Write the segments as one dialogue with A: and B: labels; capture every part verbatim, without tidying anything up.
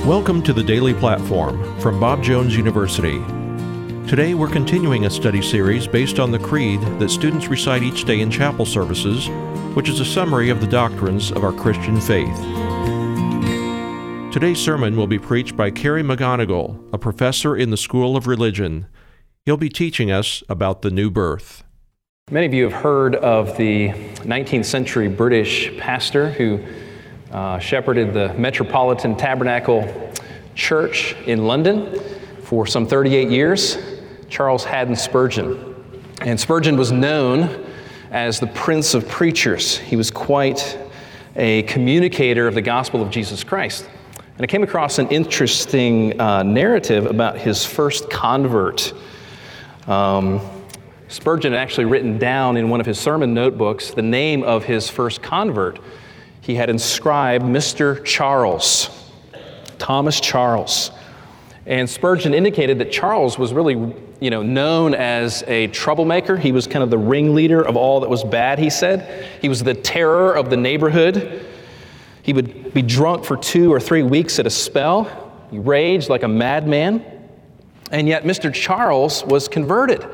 A: Welcome to the Daily Platform from Bob Jones University. Today we're continuing a study series based on the creed that students recite each day in chapel services, which is a summary of the doctrines of our Christian faith. Today's sermon will be preached by Kerry McGonigal, a professor in the School of Religion. He'll be teaching us about the new birth.
B: Many of you have heard of the nineteenth century British pastor who uh, shepherded the Metropolitan Tabernacle Church in London for some thirty-eight years, Charles Haddon Spurgeon. And Spurgeon was known as the Prince of Preachers. He was quite a communicator of the gospel of Jesus Christ. And I came across an interesting uh, narrative about his first convert. Um, Spurgeon had actually written down in one of his sermon notebooks the name of his first convert. He had inscribed Mister Charles, Thomas Charles. And Spurgeon indicated that Charles was really, you know, known as a troublemaker. He was kind of the ringleader of all that was bad, he said. He was the terror of the neighborhood. He would be drunk for two or three weeks at a spell. He raged like a madman. And yet Mister Charles was converted.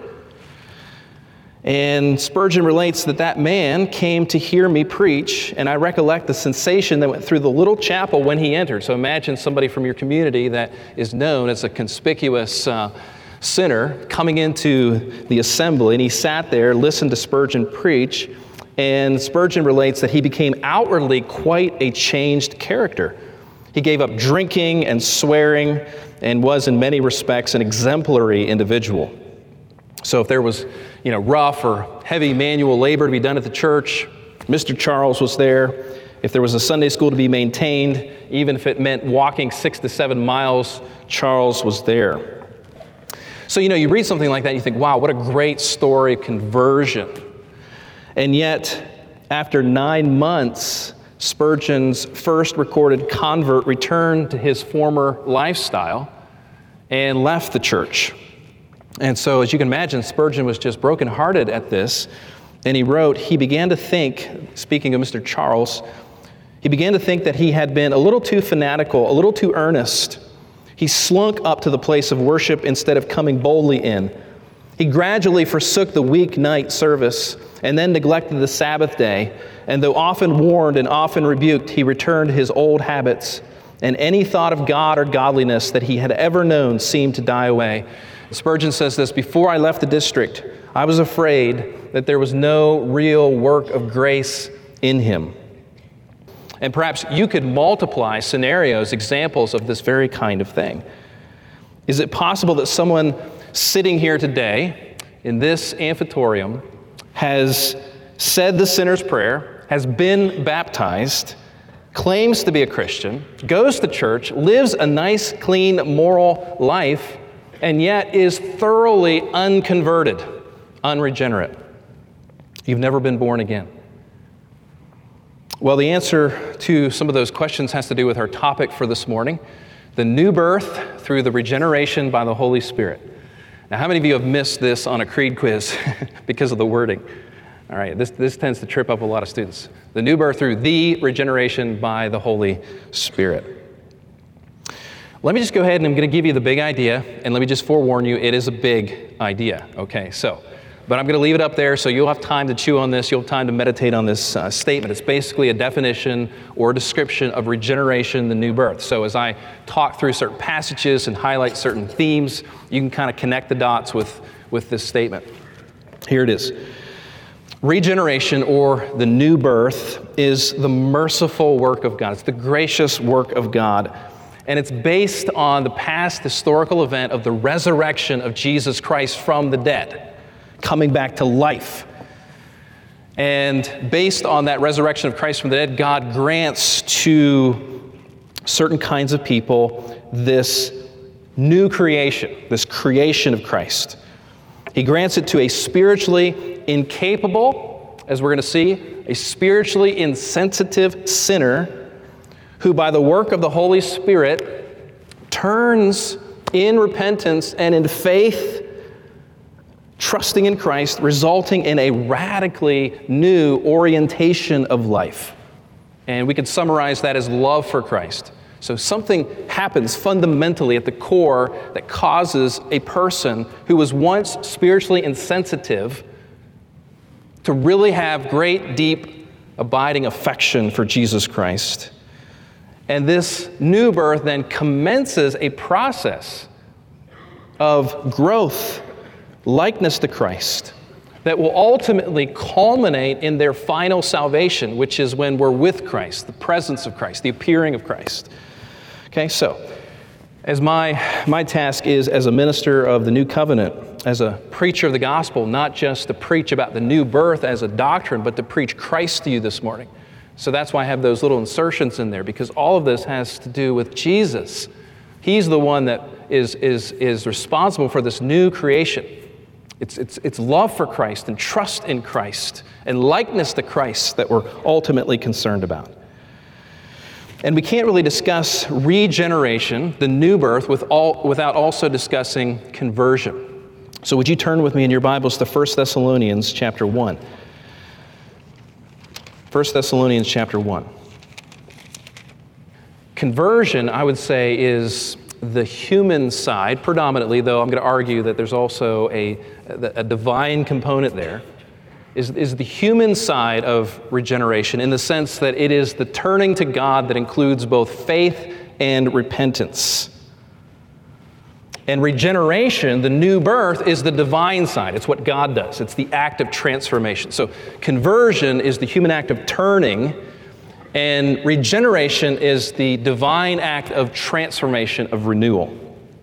B: And Spurgeon relates that that man came to hear me preach, and I recollect the sensation that went through the little chapel when he entered. So imagine somebody from your community that is known as a conspicuous uh, sinner coming into the assembly, and he sat there, listened to Spurgeon preach, and Spurgeon relates that he became outwardly quite a changed character. He gave up drinking and swearing and was in many respects an exemplary individual. So if there was, you know, rough or heavy manual labor to be done at the church, Mister Charles was there. If there was a Sunday school to be maintained, even if it meant walking six to seven miles, Charles was there. So, you know, you read something like that and you think, wow, what a great story of conversion. And yet, after nine months, Spurgeon's first recorded convert returned to his former lifestyle and left the church. And so, as you can imagine, Spurgeon was just brokenhearted at this, and he wrote, he began to think, speaking of Mister Charles, he began to think that he had been a little too fanatical, a little too earnest. He slunk up to the place of worship instead of coming boldly in. He gradually forsook the weeknight service and then neglected the Sabbath day, and though often warned and often rebuked, he returned to his old habits, and any thought of God or godliness that he had ever known seemed to die away. Spurgeon says this, before I left the district, I was afraid that there was no real work of grace in him. And perhaps you could multiply scenarios, examples of this very kind of thing. Is it possible that someone sitting here today in this amphitheater has said the sinner's prayer, has been baptized, claims to be a Christian, goes to church, lives a nice, clean, moral life, and yet is thoroughly unconverted, unregenerate? You've never been born again. Well, the answer to some of those questions has to do with our topic for this morning, the new birth through the regeneration by the Holy Spirit. Now, how many of you have missed this on a creed quiz because of the wording? All right, this, this tends to trip up a lot of students. The new birth through the regeneration by the Holy Spirit. Let me just go ahead and I'm going to give you the big idea, and let me just forewarn you, it is a big idea, okay? So, but I'm going to leave it up there so you'll have time to chew on this, you'll have time to meditate on this uh, statement. It's basically a definition or a description of regeneration, the new birth. So as I talk through certain passages and highlight certain themes, you can kind of connect the dots with, with this statement. Here it is. Regeneration, or the new birth, is the merciful work of God. It's the gracious work of God. And it's based on the past historical event of the resurrection of Jesus Christ from the dead, coming back to life. And based on that resurrection of Christ from the dead, God grants to certain kinds of people this new creation, this creation of Christ. He grants it to a spiritually incapable, as we're going to see, a spiritually insensitive sinner who by the work of the Holy Spirit turns in repentance and in faith, trusting in Christ, resulting in a radically new orientation of life. And we could summarize that as love for Christ. So something happens fundamentally at the core that causes a person who was once spiritually insensitive to really have great, deep, abiding affection for Jesus Christ. And this new birth then commences a process of growth, likeness to Christ, that will ultimately culminate in their final salvation, which is when we're with Christ, the presence of Christ, the appearing of Christ. Okay, so as my, my task is as a minister of the new covenant, as a preacher of the gospel, not just to preach about the new birth as a doctrine, but to preach Christ to you this morning. So that's why I have those little insertions in there, because all of this has to do with Jesus. He's the one that is, is, is responsible for this new creation. It's, it's, it's love for Christ and trust in Christ and likeness to Christ that we're ultimately concerned about. And we can't really discuss regeneration, the new birth, with all, without also discussing conversion. So would you turn with me in your Bibles to First Thessalonians chapter one. First Thessalonians chapter one. Conversion, I would say, is the human side, predominantly, though I'm going to argue that there's also a, a divine component there, is, is the human side of regeneration in the sense that it is the turning to God that includes both faith and repentance. And regeneration, the new birth, is the divine side. It's what God does. It's the act of transformation. So conversion is the human act of turning, and regeneration is the divine act of transformation, of renewal.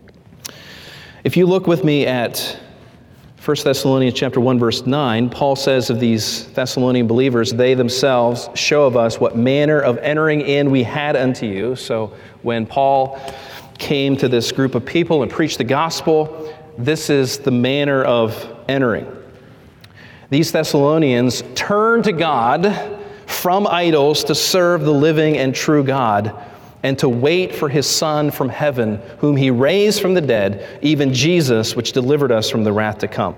B: If you look with me at First Thessalonians chapter one, verse nine, Paul says of these Thessalonian believers, they themselves show of us what manner of entering in we had unto you. So when Paul came to this group of people and preached the gospel, this is the manner of entering. These Thessalonians turned to God from idols to serve the living and true God and to wait for his Son from heaven, whom he raised from the dead, even Jesus, which delivered us from the wrath to come.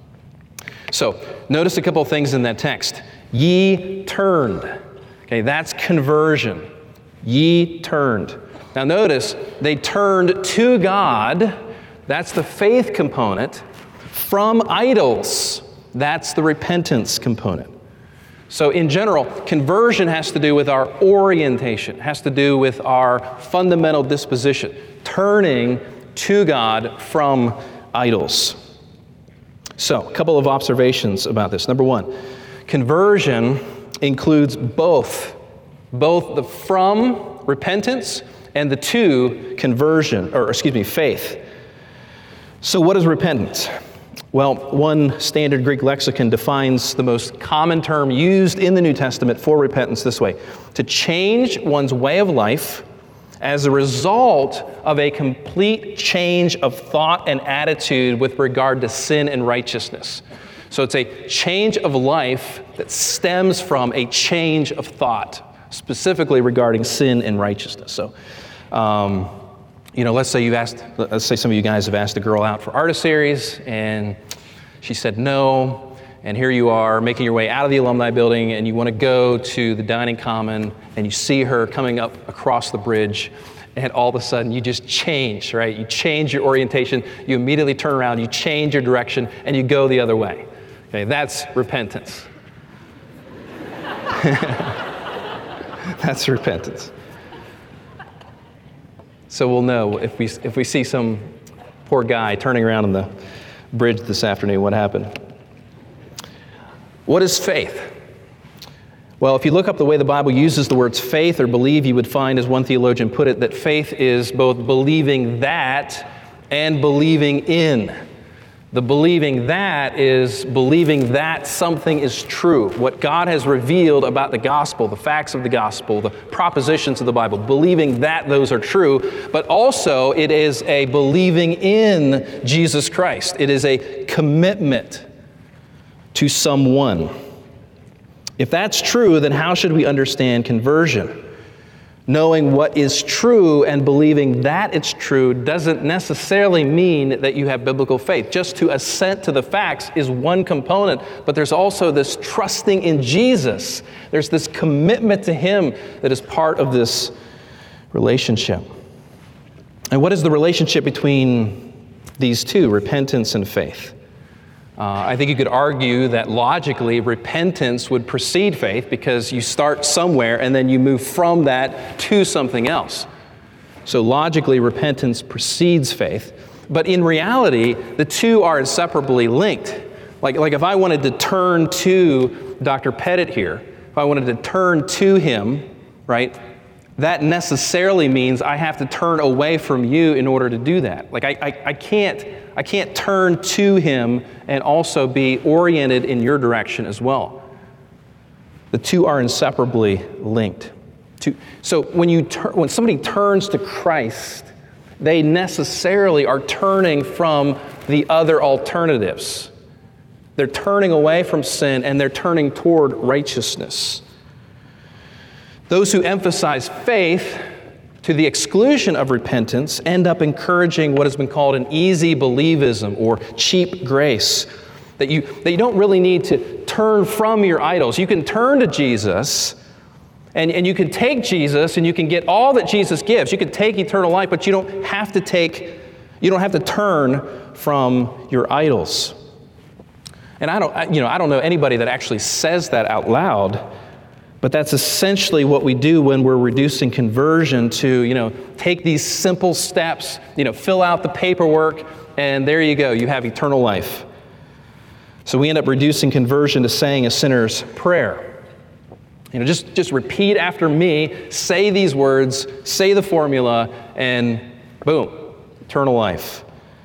B: So, notice a couple of things in that text. Ye turned. Okay, that's conversion. Ye turned. Now notice, they turned to God, that's the faith component, from idols, that's the repentance component. So in general, conversion has to do with our orientation, has to do with our fundamental disposition, turning to God from idols. So, a couple of observations about this. Number one, conversion includes both, both the from repentance and the to conversion, or excuse me, faith. So what is repentance? Well, one standard Greek lexicon defines the most common term used in the New Testament for repentance this way: to change one's way of life as a result of a complete change of thought and attitude with regard to sin and righteousness. So it's a change of life that stems from a change of thought, specifically regarding sin and righteousness. So, um, you know, let's say you've asked, let's say some of you guys have asked a girl out for artist series, and she said no, and here you are making your way out of the alumni building, and you want to go to the dining common, and you see her coming up across the bridge, and all of a sudden you just change, right? You change your orientation, you immediately turn around, you change your direction, and you go the other way. Okay, that's repentance. That's repentance. So we'll know if we if we see some poor guy turning around on the bridge this afternoon, what happened. What is faith? Well, if you look up the way the Bible uses the words faith or believe, you would find, as one theologian put it, that faith is both believing that and believing in. The believing that is believing that something is true. What God has revealed about the gospel, the facts of the gospel, the propositions of the Bible, believing that those are true, but also it is a believing in Jesus Christ. It is a commitment to someone. If that's true, then how should we understand conversion? Knowing what is true and believing that it's true doesn't necessarily mean that you have biblical faith. Just to assent to the facts is one component, but there's also this trusting in Jesus. There's this commitment to Him that is part of this relationship. And what is the relationship between these two, repentance and faith? Uh, I think you could argue that logically repentance would precede faith because you start somewhere and then you move from that to something else. So logically, repentance precedes faith. But in reality, the two are inseparably linked. Like, like if I wanted to turn to Doctor Pettit here, if I wanted to turn to him, right, that necessarily means I have to turn away from you in order to do that. Like I, I, I can't, I can't turn to him and also be oriented in your direction as well. The two are inseparably linked. To, so when you tur- when somebody turns to Christ, they necessarily are turning from the other alternatives. They're turning away from sin and they're turning toward righteousness. Those who emphasize faith to the exclusion of repentance end up encouraging what has been called an easy believism or cheap grace, that you, that you don't really need to turn from your idols. You can turn to Jesus and, and you can take Jesus and you can get all that Jesus gives. You can take eternal life, but you don't have to take, you don't have to turn from your idols. And I don't, you know, I don't know anybody that actually says that out loud. But that's essentially what we do when we're reducing conversion to, you know, take these simple steps, you know, fill out the paperwork, and there you go, you have eternal life. So we end up reducing conversion to saying a sinner's prayer. You know, just, just repeat after me, say these words, say the formula, and boom, eternal life.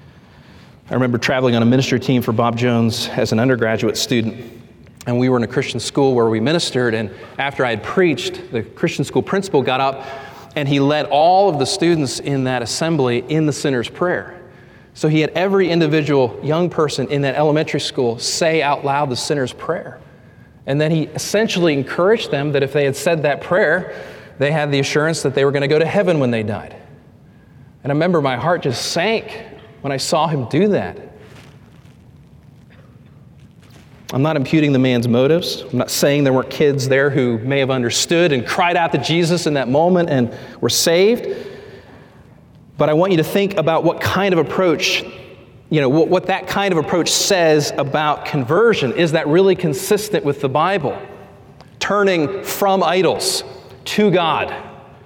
B: I remember traveling on a ministry team for Bob Jones as an undergraduate student. And we were in a Christian school where we ministered, and after I had preached, the Christian school principal got up and he led all of the students in that assembly in the sinner's prayer. So he had every individual young person in that elementary school say out loud the sinner's prayer. And then he essentially encouraged them that if they had said that prayer, they had the assurance that they were going to go to heaven when they died. And I remember my heart just sank when I saw him do that. I'm not imputing the man's motives. I'm not saying there weren't kids there who may have understood and cried out to Jesus in that moment and were saved. But I want you to think about what kind of approach, you know, what, what that kind of approach says about conversion. Is that really consistent with the Bible? Turning from idols to God.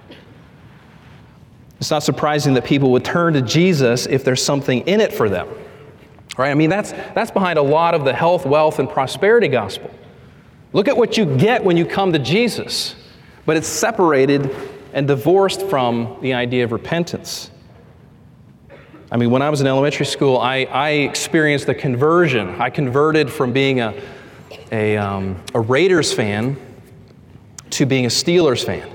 B: It's not surprising that people would turn to Jesus if there's something in it for them. Right? I mean, that's that's behind a lot of the health, wealth, and prosperity gospel. Look at what you get when you come to Jesus, but it's separated and divorced from the idea of repentance. I mean, when I was in elementary school, I, I experienced a conversion. I converted from being a a, um, a Raiders fan to being a Steelers fan.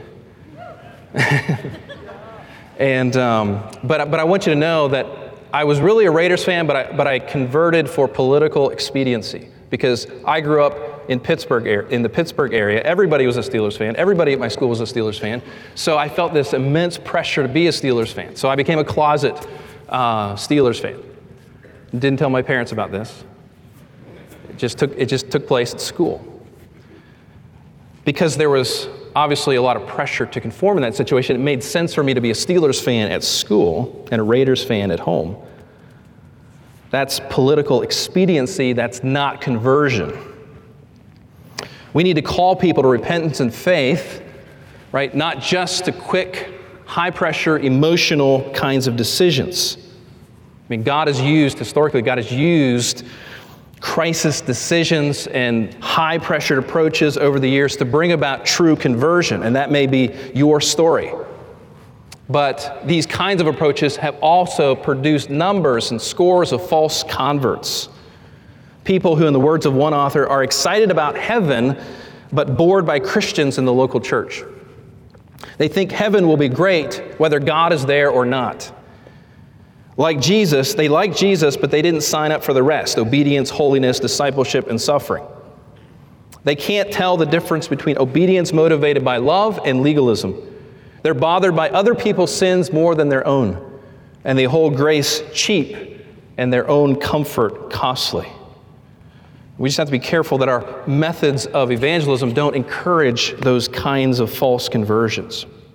B: and um, but but I want you to know that I was really a Raiders fan, but I, but I converted for political expediency because I grew up in Pittsburgh, in the Pittsburgh area. Everybody was a Steelers fan. Everybody at my school was a Steelers fan. So I felt this immense pressure to be a Steelers fan. So I became a closet uh, Steelers fan. Didn't tell my parents about this. It just took it just took place at school because there was obviously a lot of pressure to conform in that situation. It made sense for me to be a Steelers fan at school and a Raiders fan at home. That's political expediency. That's not conversion. We need to call people to repentance and faith, right? Not just to quick, high-pressure, emotional kinds of decisions. I mean, God has used, historically, God has used crisis decisions and high-pressured approaches over the years to bring about true conversion, and that may be your story. But these kinds of approaches have also produced numbers and scores of false converts. People who, in the words of one author, are excited about heaven, but bored by Christians in the local church. They think heaven will be great whether God is there or not. Like Jesus, they like Jesus, but they didn't sign up for the rest: obedience, holiness, discipleship, and suffering. They can't tell the difference between obedience motivated by love and legalism. They're bothered by other people's sins more than their own, and they hold grace cheap and their own comfort costly. We just have to be careful that our methods of evangelism don't encourage those kinds of false conversions.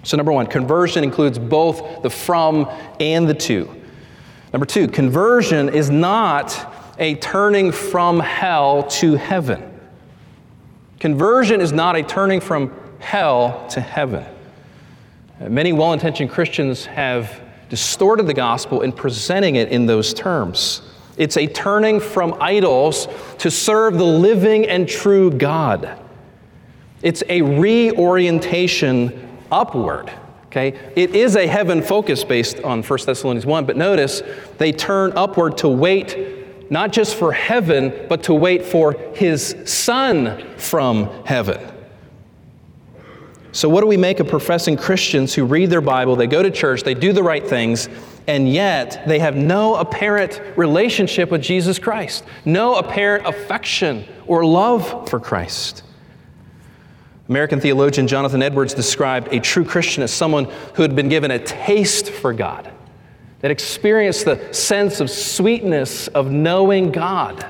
B: So number one, conversion includes both the from and the to. Number two, conversion is not a turning from hell to heaven. Conversion is not a turning from hell to heaven. Many well-intentioned Christians have distorted the gospel in presenting it in those terms. It's a turning from idols to serve the living and true God. It's a reorientation upward. Okay? It is a heaven focus based on First Thessalonians one, but notice they turn upward to wait not just for heaven, but to wait for His Son from heaven. So what do we make of professing Christians who read their Bible, they go to church, they do the right things, and yet they have no apparent relationship with Jesus Christ, no apparent affection or love for Christ? American theologian Jonathan Edwards described a true Christian as someone who had been given a taste for God, that experienced the sense of sweetness of knowing God.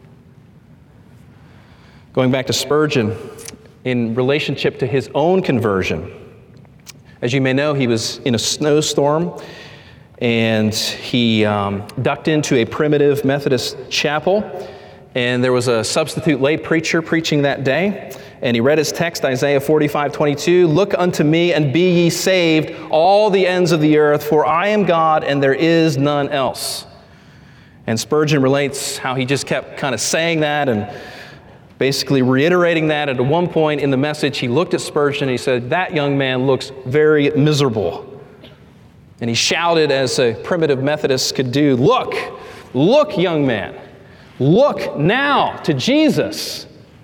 B: Going back to Spurgeon, in relationship to his own conversion, as you may know, he was in a snowstorm and he um, ducked into a primitive Methodist chapel, and there was a substitute lay preacher preaching that day. And he read his text, Isaiah forty-five twenty-two, "Look unto me and be ye saved, all the ends of the earth, for I am God and there is none else." And Spurgeon relates how he just kept kind of saying that and basically reiterating that. And at one point in the message, he looked at Spurgeon and he said, "That young man looks very miserable." And he shouted, as a primitive Methodist could do, "Look, look, young man, look now to Jesus."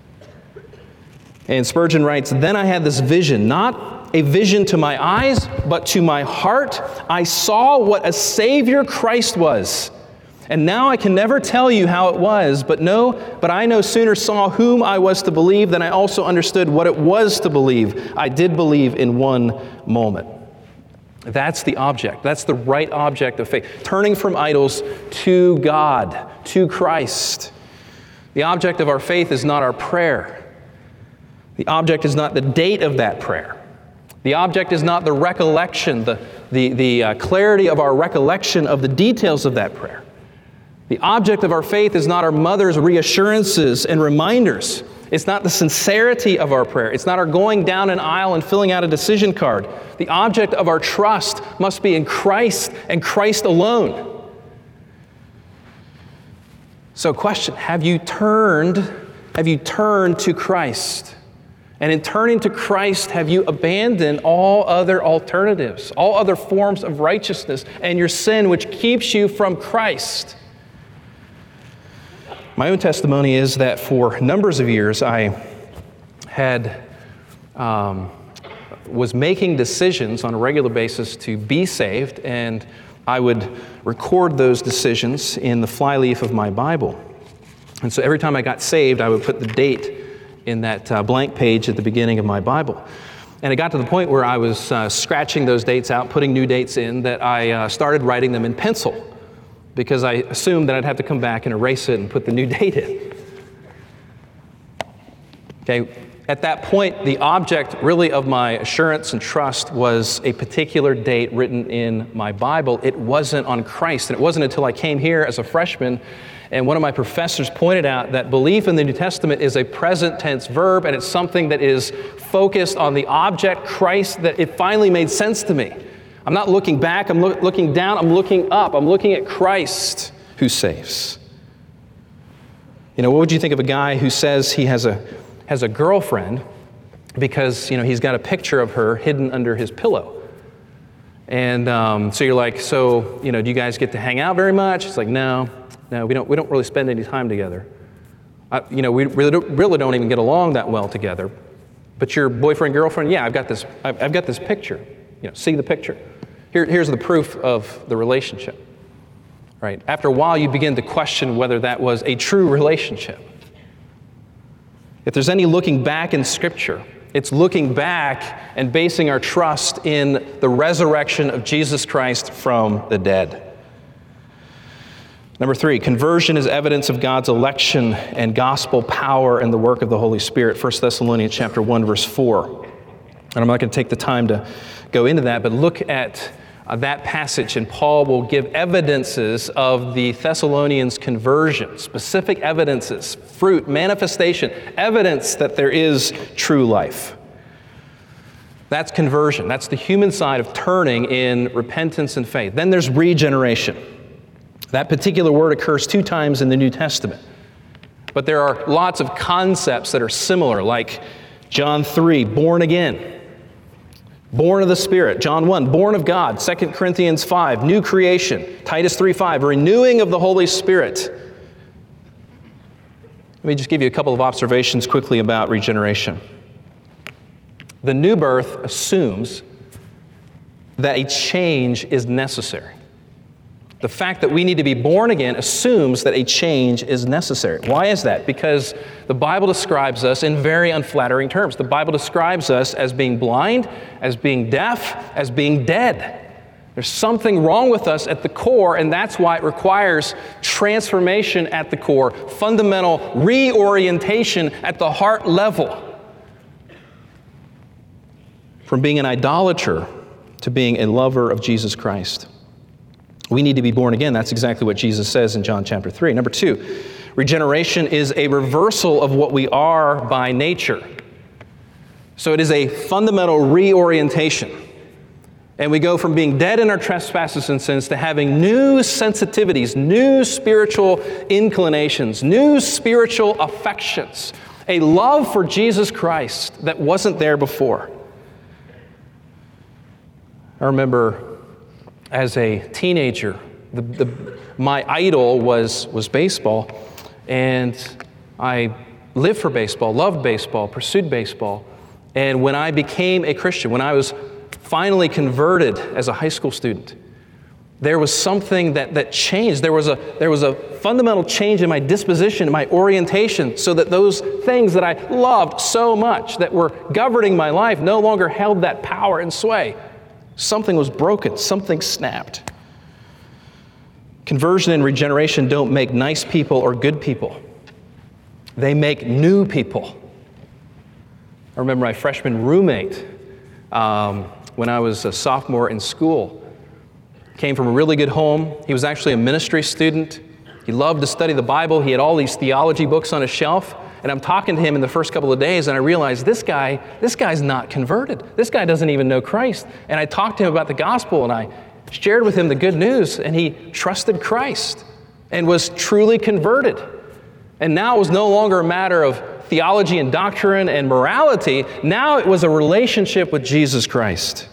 B: And Spurgeon writes, "Then I had this vision, not a vision to my eyes, but to my heart. I saw what a Savior Christ was. And now I can never tell you how it was, but no, but I no sooner saw whom I was to believe than I also understood what it was to believe. I did believe in one moment." That's the object. That's the right object of faith. Turning from idols to God, to Christ. The object of our faith is not our prayer. The object is not the date of that prayer. The object is not the recollection, the, the, the uh, clarity of our recollection of the details of that prayer. The object of our faith is not our mother's reassurances and reminders. It's not the sincerity of our prayer. It's not our going down an aisle and filling out a decision card. The object of our trust must be in Christ and Christ alone. So question, have you turned, have you turned to Christ? And in turning to Christ, have you abandoned all other alternatives, all other forms of righteousness and your sin which keeps you from Christ? My own testimony is that for numbers of years I had um, was making decisions on a regular basis to be saved, and I would record those decisions in the flyleaf of my Bible. And so every time I got saved, I would put the date in that uh, blank page at the beginning of my Bible. And it got to the point where I was uh, scratching those dates out, putting new dates in, that I uh, started writing them in pencil, because I assumed that I'd have to come back and erase it and put the new date in. Okay, at that point, the object really of my assurance and trust was a particular date written in my Bible. It wasn't on Christ, and it wasn't until I came here as a freshman and one of my professors pointed out that belief in the New Testament is a present tense verb, and it's something that is focused on the object, Christ, that it finally made sense to me. I'm not looking back, I'm lo- looking down, I'm looking up, I'm looking at Christ who saves. You know, what would you think of a guy who says he has a has a girlfriend because, you know, he's got a picture of her hidden under his pillow? And um, so you're like, so, you know, do you guys get to hang out very much? It's like, no. No, we don't. We don't really spend any time together. Uh, you know, we really don't, really don't even get along that well together. But your boyfriend, girlfriend, yeah, I've got this. I've, I've got this picture. You know, see the picture. Here, here's the proof of the relationship. Right. After a while, you begin to question whether that was a true relationship. If there's any looking back in Scripture, it's looking back and basing our trust in the resurrection of Jesus Christ from the dead. Number three, conversion is evidence of God's election and gospel power and the work of the Holy Spirit. First Thessalonians chapter one, verse four. And I'm not going to take the time to go into that, but look at uh, that passage, and Paul will give evidences of the Thessalonians' conversion, specific evidences, fruit, manifestation, evidence that there is true life. That's conversion. That's the human side of turning in repentance and faith. Then there's regeneration. That particular word occurs two times in the New Testament. But there are lots of concepts that are similar, like John three, born again. Born of the Spirit. John one, born of God. Second Corinthians five, new creation. Titus three five, renewing of the Holy Spirit. Let me just give you a couple of observations quickly about regeneration. The new birth assumes that a change is necessary. The fact that we need to be born again assumes that a change is necessary. Why is that? Because the Bible describes us in very unflattering terms. The Bible describes us as being blind, as being deaf, as being dead. There's something wrong with us at the core, and that's why it requires transformation at the core, fundamental reorientation at the heart level. From being an idolater to being a lover of Jesus Christ. We need to be born again. That's exactly what Jesus says in John chapter three. Number two, regeneration is a reversal of what we are by nature. So it is a fundamental reorientation. And we go from being dead in our trespasses and sins to having new sensitivities, new spiritual inclinations, new spiritual affections, a love for Jesus Christ that wasn't there before. I remember as a teenager, the, the, my idol was, was baseball, and I lived for baseball, loved baseball, pursued baseball. And when I became a Christian, when I was finally converted as a high school student, there was something that, that changed. There was a there was a fundamental change in my disposition, my orientation, so that those things that I loved so much, that were governing my life, no longer held that power and sway. Something was broken. Something snapped. Conversion and regeneration don't make nice people or good people. They make new people. I remember my freshman roommate um, when I was a sophomore in school. Came from a really good home. He was actually a ministry student. He loved to study the Bible. He had all these theology books on his shelf. And I'm talking to him in the first couple of days, and I realized this guy, this guy's not converted. This guy doesn't even know Christ. And I talked to him about the gospel, and I shared with him the good news, and he trusted Christ and was truly converted. And now it was no longer a matter of theology and doctrine and morality. Now it was a relationship with Jesus Christ.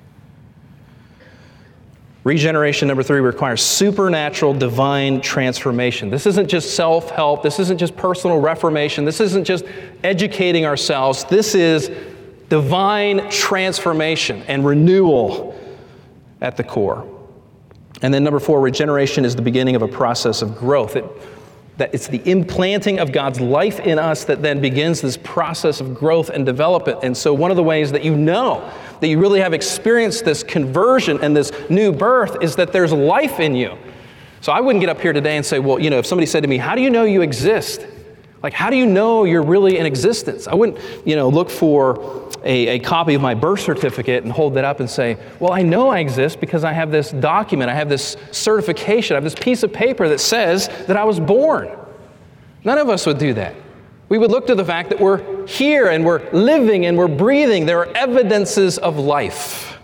B: Regeneration, number three, requires supernatural divine transformation. This isn't just self-help. This isn't just personal reformation. This isn't just educating ourselves. This is divine transformation and renewal at the core. And then number four, regeneration is the beginning of a process of growth. It, that it's the implanting of God's life in us that then begins this process of growth and development. And so one of the ways that you know that you really have experienced this conversion and this new birth is that there's life in you. So I wouldn't get up here today and say, well, you know, if somebody said to me, how do you know you exist? Like, how do you know you're really in existence? I wouldn't, you know, look for a, a copy of my birth certificate and hold that up and say, well, I know I exist because I have this document, I have this certification, I have this piece of paper that says that I was born. None of us would do that. We would look to the fact that we're here and we're living and we're breathing. There are evidences of life.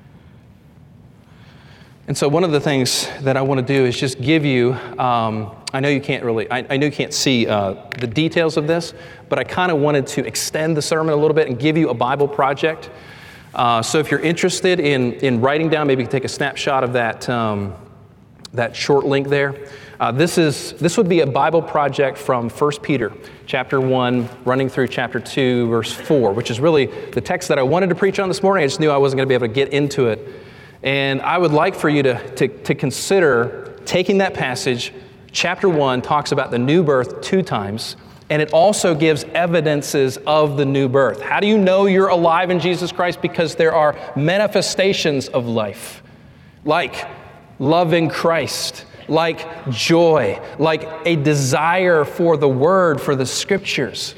B: And so one of the things that I want to do is just give you, um, I know you can't really, I, I know you can't see uh, the details of this, but I kind of wanted to extend the sermon a little bit and give you a Bible project. Uh, so if you're interested in, in writing down, maybe you can take a snapshot of that, um, that short link there. Uh, this is this would be a Bible project from First Peter, chapter one, running through chapter two, verse four, which is really the text that I wanted to preach on this morning. I just knew I wasn't going to be able to get into it. And I would like for you to, to, to consider taking that passage. Chapter one talks about the new birth two times, and it also gives evidences of the new birth. How do you know you're alive in Jesus Christ? Because there are manifestations of life, like loving Christ, like joy, like a desire for the Word, for the Scriptures.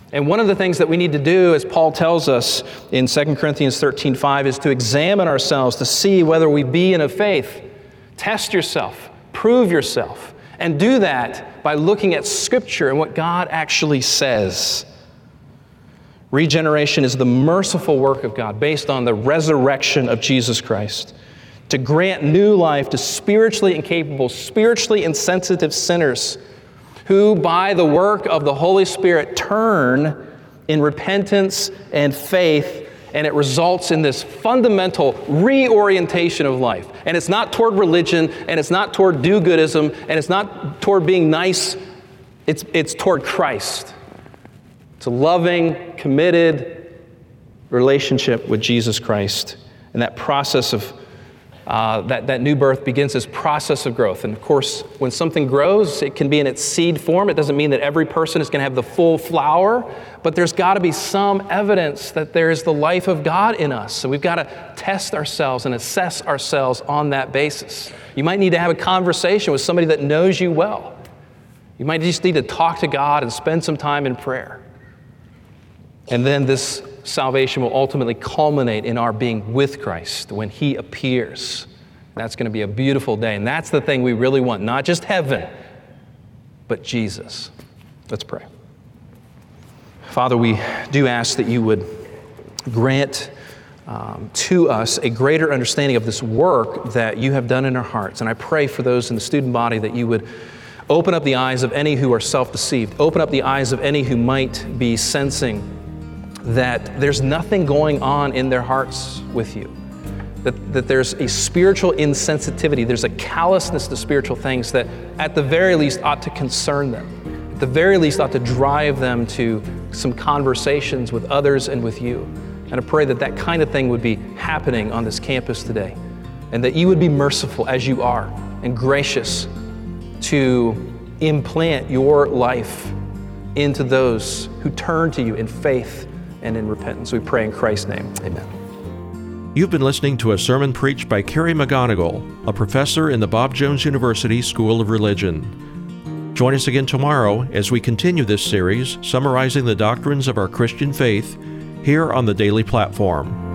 B: And one of the things that we need to do, as Paul tells us in Second Corinthians thirteen five, is to examine ourselves to see whether we be in a faith. Test yourself, prove yourself, and do that by looking at Scripture and what God actually says. Regeneration is the merciful work of God based on the resurrection of Jesus Christ to grant new life to spiritually incapable, spiritually insensitive sinners who, by the work of the Holy Spirit, turn in repentance and faith, and it results in this fundamental reorientation of life. And it's not toward religion, and it's not toward do-goodism, and it's not toward being nice. It's, it's toward Christ. It's a loving, committed relationship with Jesus Christ. And that process of Uh, that, that new birth begins this process of growth. And of course, when something grows, it can be in its seed form. It doesn't mean that every person is going to have the full flower, but there's got to be some evidence that there is the life of God in us. So we've got to test ourselves and assess ourselves on that basis. You might need to have a conversation with somebody that knows you well. You might just need to talk to God and spend some time in prayer. And then this salvation will ultimately culminate in our being with Christ when He appears. That's going to be a beautiful day. And that's the thing we really want, not just heaven, but Jesus. Let's pray. Father, we do ask that you would grant um, to us a greater understanding of this work that you have done in our hearts. And I pray for those in the student body that you would open up the eyes of any who are self-deceived, open up the eyes of any who might be sensing that there's nothing going on in their hearts with you, that, that there's a spiritual insensitivity, there's a callousness to spiritual things that at the very least ought to concern them, at the very least ought to drive them to some conversations with others and with you. And I pray that that kind of thing would be happening on this campus today, and that you would be merciful as you are and gracious to implant your life into those who turn to you in faith and in repentance. We pray in Christ's name. Amen.
A: You've been listening to a sermon preached by Kerry McGonigal, a professor in the Bob Jones University School of Religion. Join us again tomorrow as we continue this series summarizing the doctrines of our Christian faith here on the Daily Platform.